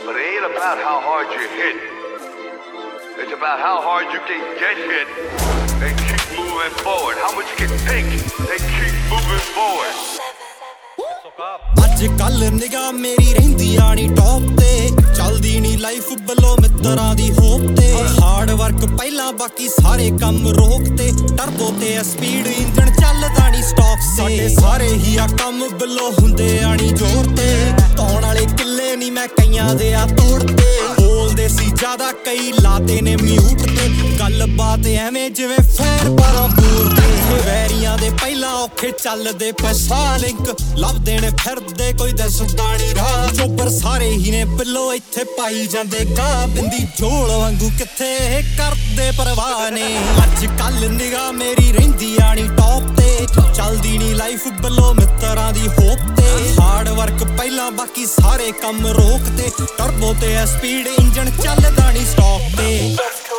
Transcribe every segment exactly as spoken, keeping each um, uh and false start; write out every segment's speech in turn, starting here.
But it ain't about how hard you hit. It's about how hard you can get hit and keep moving forward. How much you can take and keep moving forward. ਅੱਜ ਕੱਲ ਨਿਗਾਹ ਮੇਰੀ ਰਹਿੰਦੀ ਆਣੀ top ਤੇ ਚੱਲਦੀ ਨੀ life ਬਲੋ ਮਿੱਤਰਾਂ ਦੀ ਹੋਪ ਤੇ ਹਾਰਡ ਵਰਕ ਪਹਿਲਾਂ ਬਾਕੀ ਸਾਰੇ ਕੰਮ ਰੋਕ ਤੇ ਟਰਬੋ ਤੇ ਸਪੀਡ ਇੰਜਣ ਚੱਲਦਾ ਨੀ ਸਟਾਪ ਸਾਡੇ ਸਾਰੇ ਹੀ ਆ ਕੰਮ ਬਲੋ ਹੁੰਦੇ ਆਣੀ ਜ਼ੋਰ ਤੇ ਧੌਣ ਵਾਲੇ ਕਿੱਲੇ ਨੀ ਮੈਂ ਕਈਆਂ ਦੇ ਆ ਤੋੜਤੇ ਬੋਲਦੇ ਸੀ ਜ਼ਿਆਦਾ ਕਈ ਲਾਤੇ ਨੇ ਮਿਊਟ ਤੇ ਗੱਲਬਾਤ ਐਵੇਂ ਜਿਵੇਂ ਫੇਰ ਬਾਰਾਂ ਬੂਰ ਤੇ ਵੈਰੀਆਂ ਦੇ ਪਹਿਲਾਂ ਔਖੇ ਚੱਲਦੇ ਪੈਸਾ ਲਿੰਕ ਲੱਭਦੇ ਨੇ ਫਿਰਦੇ ਕੋਈ ਦੱਸਦਾ ਨੀ ਰਾਹ ਚੋਬਰ ਸਾਰੇ ਹੀ ਨੇ ਬਿੱਲੋ ਇੱਥੇ ਪਾਈ ਜਾਂਦੇ ਗਾਹ ਬਿੰਦੀ ਝੋਲ ਵਾਂਗੂ ਕਿੱਥੇ ਕਰਦੇ ਪਰਵਾਹ ਨੇ ਅੱਜ ਕੱਲ ਨਿਗਾਹ ਮੇਰੀ ਰਹਿੰਦੀ ਆਣੀ ਟੌਪ ਤੇ ਚੱਲਦੀ ਨੀ ਲਾਈਫ ਬਿੱਲੋ ਮਿੱਤਰਾਂ ਦੀ ਹੋਪ ਤੇ ਹਾਰਡ ਵਰਕ ਪਹਿਲਾਂ ਬਾਕੀ ਸਾਰੇ ਕੰਮ ਰੋਕ ਤੇ ਟਰਬੋ ਤੇ ਸਪੀਡ ਇੰਜਣ ਚੱਲਦਾ ਨੀ ਸਟਾਪ ਤੇ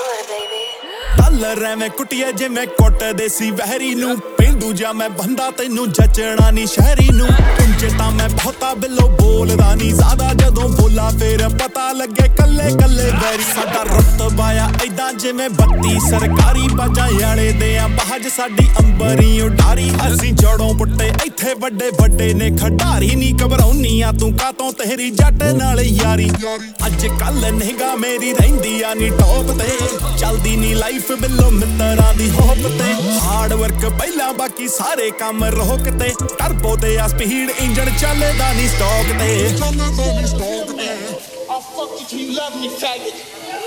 ਡਾਲਰ ਐਵੇਂ ਕੁੱਟੀਏ ਜਿਵੇਂ ਕੁੱਟਦੇ ਸੀ ਵਹਿਰੀ ਨੂੰ ਪੇਂਡੂ ਜਾਂ ਮੈਂ ਬੰਦਾ ਤੈਨੂੰ ਜੱਚਣਾ ਨੀ ਸ਼ਹਿਰੀ ਨੂੰ ਪੁੰਜੇ ਤਾਂ ਮੈਂ ਬਹੁਤਾ ਬਿੱਲੋ ਬੋਲਦਾ ਨੀ ਜ਼ਿਆਦਾ ਜਦੋਂ ਬੋਲਾਂ ਫੇਰ ਪਤਾ ਲੱਗੇ ਕੱਲੇ ਕੱਲੇ ਵੈਰੀ ਸਾਡਾ ਰੁਤਬਾ ਆ ਏਦਾਂ ਜਿਵੇਂ ਬੱਤੀ ਸਰਕਾਰੀ ਬਾਜਾਂ ਵਾਲੇ ਦੇ ਆ ਬਾਜ ਸਾਡੀ ਅੰਬਰੀ ਉਡਾਰੀ ਅਸੀਂ ਜੜੋਂ ਪੁੱਟੇ ਇੱਥੇ ਵੱਡੇ ਵੱਡੇ ਨੇ ਖਿਡਾਰੀ ਨੀ ਘਬਰਾਉਣੀ ਆ ਤੂੰ ਕਾਤੋਂ ਤੇਰੀ ਜੱਟ ਨਾਲ ਯਾਰੀ ਅੱਜ ਕੱਲ ਨਿਗਾ ਮੇਰੀ ਰਹਿੰਦੀ ਆ ਨੀ ਟੌਪ ਤੇ ਚੱਲਦੀ ਨੀ ਲਾਈਫ ਬਿੱਲੋ ਮਿੱਤਰਾਂ ਦੀ ਹੋਪ ਤੇ ਹਾਰਡ ਵਰਕ ਪਹਿਲਾਂ ਬਾਕੀ ਸਾਰੇ ਕੰਮ ਰੋਕ ਤੇ ਟਰਬੋ ਤੇ ਆ ਸਪੀਡ ਇੰਜਣ ਚੱਲਦਾ ਨੀ ਸਟਾਕ ਤੇ I'll fuck you till you love me, faggot.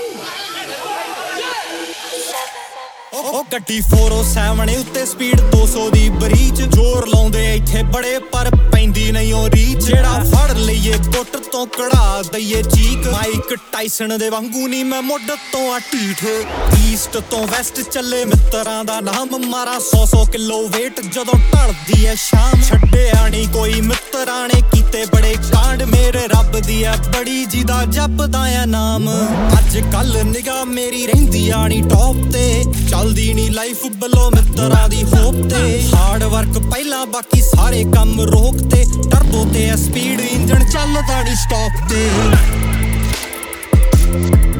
ਉਹ ਗੱਡੀ ਚਾਰ ਸੌ ਸੱਤ ਉੱਤੇ ਸਪੀਡ ਦੋ ਸੌ ਦੀ ਬਰੀਚ ਜ਼ੋਰ ਲਾਉਂਦੇ ਇੱਥੇ ਬੜੇ ਪਰ ਪੈਂਦੀ ਨਹੀਂ ਉਹ ਰੀਚ ਜਿਹੜਾ ਫੜ ਲਈਏ ਗੁੱਟ ਤੋਂ ਕਢਾ ਦਈਏ ਚੀਕ ਮਾਈਕ ਟਾਈਸਨ ਦੇ ਵਾਂਗੂ ਨਹੀਂ ਮੈਂ ਮੁੱਢ ਤੋਂ ਆ ਢੀਠ ਈਸਟ ਤੋਂ ਵੈਸਟ ਚੱਲੇ ਮਿੱਤਰਾਂ ਦਾ ਨਾਮ ਮਾਰਾ ਸੌ ਸੌ ਕਿਲੋ ਵੇਟ ਜਦੋਂ ਢਲਦੀ ਐ ਸ਼ਾਮ ਛੱਡਿਆ ਨੀ ਕੋਈ ਮਿੱਤਰਾਂ ਨੇ ਕੀਤੇ ਬੜੇ ਕਾਂਡ ਮੇਰੇ ਰੱਬ ਦੀ ਐ ਬੜੀ ਜਿਹਦਾ ਜਪਦਾ ਆ ਨਾਮ ਅੱਜ ਕੱਲ ਨਿਗਾਹ ਮੇਰੀ ਰਹਿੰਦੀ ਆਣੀ ਟੌਪ ਤੇ ਚੱਲਦੀ ਨੀ ਲਾਈਫ ਬਲੋ ਮਿੱਤਰਾਂ ਦੀ ਹੋਪ ਤੇ ਹਾਰਡ ਵਰਕ ਪਹਿਲਾਂ ਬਾਕੀ ਸਾਰੇ ਕੰਮ ਰੋਕ ਤੇ ਟਰਬੋ ਤੇ ਸਪੀਡ ਇੰਜਣ ਚੱਲਦਾ ਨੀ ਸਟਾਪ ਤੇ